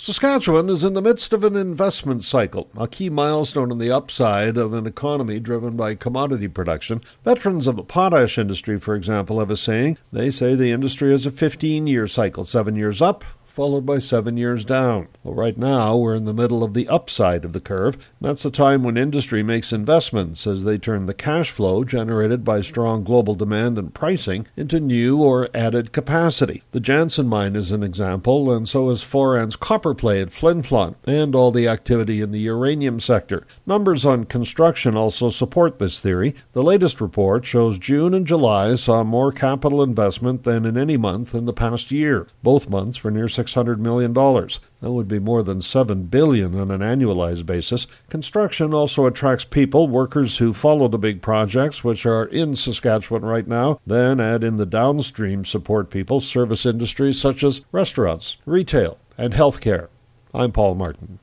Saskatchewan is in the midst of an investment cycle, a key milestone on the upside of an economy driven by commodity production. Veterans of the potash industry, for example, have a saying. They say the industry has a 15-year cycle, 7 years up, followed by 7 years down. Well, right now, we're in the middle of the upside of the curve. That's the time when industry makes investments as they turn the cash flow generated by strong global demand and pricing into new or added capacity. The Jansen mine is an example, and so is Foran's copper play at Flin Flon, and all the activity in the uranium sector. Numbers on construction also support this theory. The latest report shows June and July saw more capital investment than in any month in the past year. Both months were near $600 million. That would be more than $7 billion on an annualized basis. Construction also attracts people, workers who follow the big projects, which are in Saskatchewan right now. Then add in the downstream support people, service industries such as restaurants, retail, and healthcare. I'm Paul Martin.